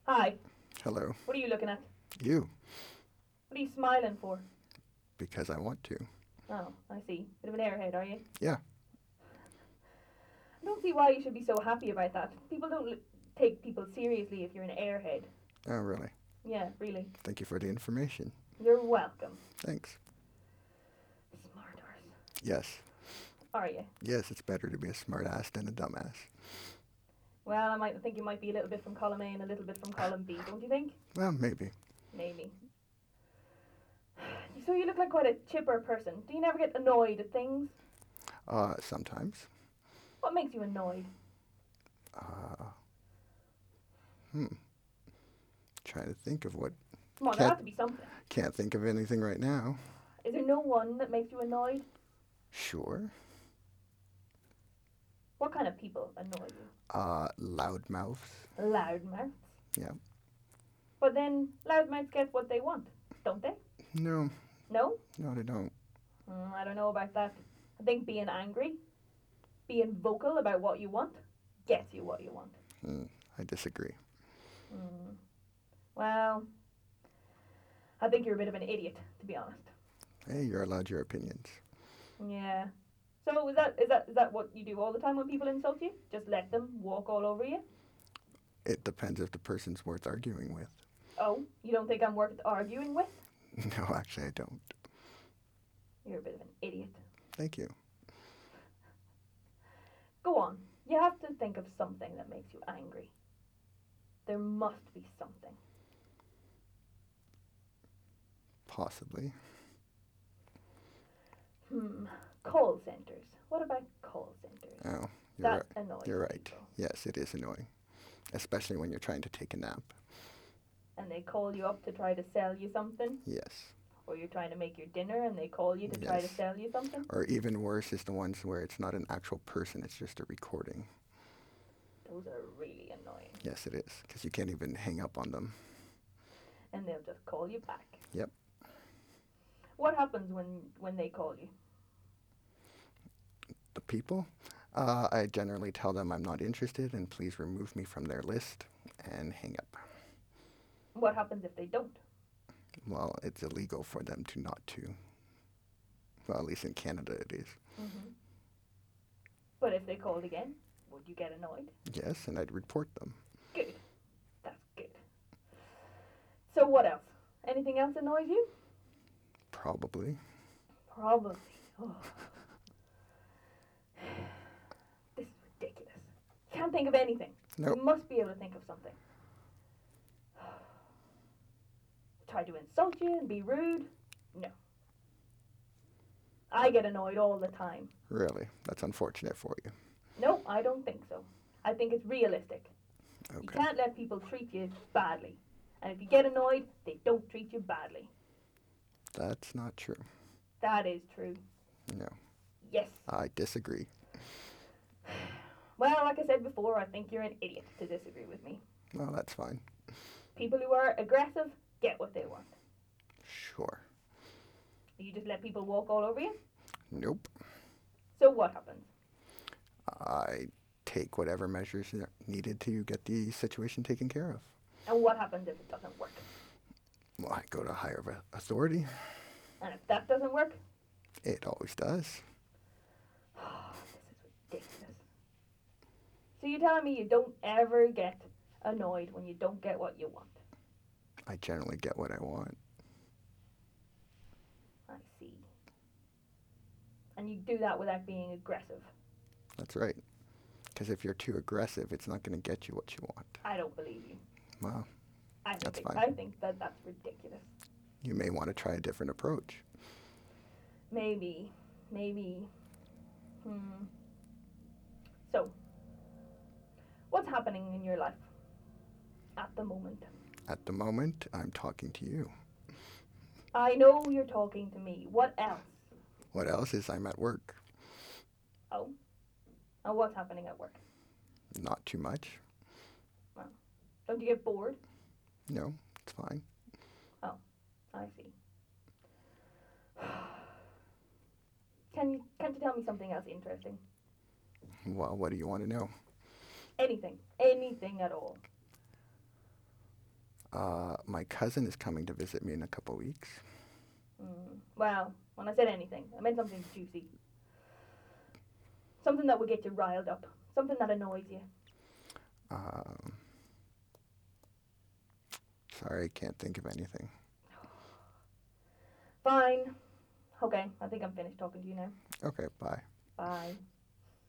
Hi. Hello. What are you looking at? You, What are you smiling for? because I want to. Oh, I see. Bit of an airhead, are you? Yeah. I don't see why you should be so happy about that. People don't take people seriously if you're an airhead. Oh, really? Yeah, really. Thank you for the information. You're welcome. Thanks. Smart arse. Yes. Are you? Yes, it's better to be a smartass than a dumbass. Well, I might think you might be a little bit from column A and a little bit from column B, don't you think? Well, maybe. Maybe. So you look like quite a chipper person. Do you never get annoyed at things? Sometimes. What makes you annoyed? Uh, hmm. Trying to think of what. Come on, there Can't has to be something. can't think of anything right now. Is there no one that makes you annoyed? Sure. What kind of people annoy you? Loudmouths. Loudmouths. Yeah. But then loudmouths get what they want, don't they? No, No? no, they don't. I don't know about that. I think being angry, being vocal about what you want, gets you what you want. Hmm, I disagree. Mm. Well, I think you're a bit of an idiot, to be honest. Hey, you're allowed your opinions. Yeah. So is that what you do all the time when people insult you? Just let them walk all over you? It depends if the person's worth arguing with. Oh, you don't think I'm worth arguing with? No, actually, I don't. You're a bit of an idiot. Thank you. Go on. You have to think of something that makes you angry. There must be something. Possibly. Call centers. What about call centers? Oh, you're That right. annoys You're right. people. Yes, it is annoying, especially when you're trying to take a nap. And they call you up to try to sell you something, Yes. or you're trying to make your dinner and they call you to try to Yes. sell you something. Or even worse is the ones where it's not an actual person, it's just a recording. Those are really annoying. Yes, it is, because you can't even hang up on them. And they'll just call you back. Yep. What happens when they call you? The people, I generally tell them I'm not interested and please remove me from their list and hang up. What happens if they don't? Well, it's illegal for them to not to. Well, at least in Canada it is. hmm But if they called again, would you get annoyed? Yes, and I'd report them. Good. That's good. So what else? Anything else annoys you? Probably. Probably. Oh. This is ridiculous. Can't think of anything. Nope. You must be able to think of something. Try to insult you and be rude? No. I get annoyed all the time. Really? That's unfortunate for you. No, I don't think so. I think it's realistic. You Okay. can't let people treat you badly. And if you get annoyed, they don't treat you badly. That's not true. That is true. No. Yes. I disagree. Well, like I said before, I think you're an idiot to disagree with me. Well, that's fine. People who are aggressive get what they want. Sure. You just let people walk all over you? Nope. So what happens? I take whatever measures are needed to get the situation taken care of. And what happens if it doesn't work? Well, I go to higher authority. And if that doesn't work? It always does. This is ridiculous. So you're telling me you don't ever get annoyed when you don't get what you want? I generally get what I want. I see. And you do that without being aggressive? That's right. Because if you're too aggressive, it's not going to get you what you want. I don't believe you. Well, That's fine. I think that's ridiculous. you may want to try a different approach. Maybe. So, what's happening in your life at the moment? At the moment, I'm talking to you. I know you're talking to me. What else? What else is I'm at work? Oh. And what's happening at work? Not too much. Don't you get bored? No, it's fine. Oh, I see. Can't you tell me something else interesting? Well, what do you want to know? Anything at all. My cousin is coming to visit me in a couple weeks. Well, when I said anything, I meant something juicy. Something that would get you riled up. Something that annoys you. Um, Sorry, I can't think of anything. Fine. Okay, I think I'm finished talking to you now. Okay, bye. Bye.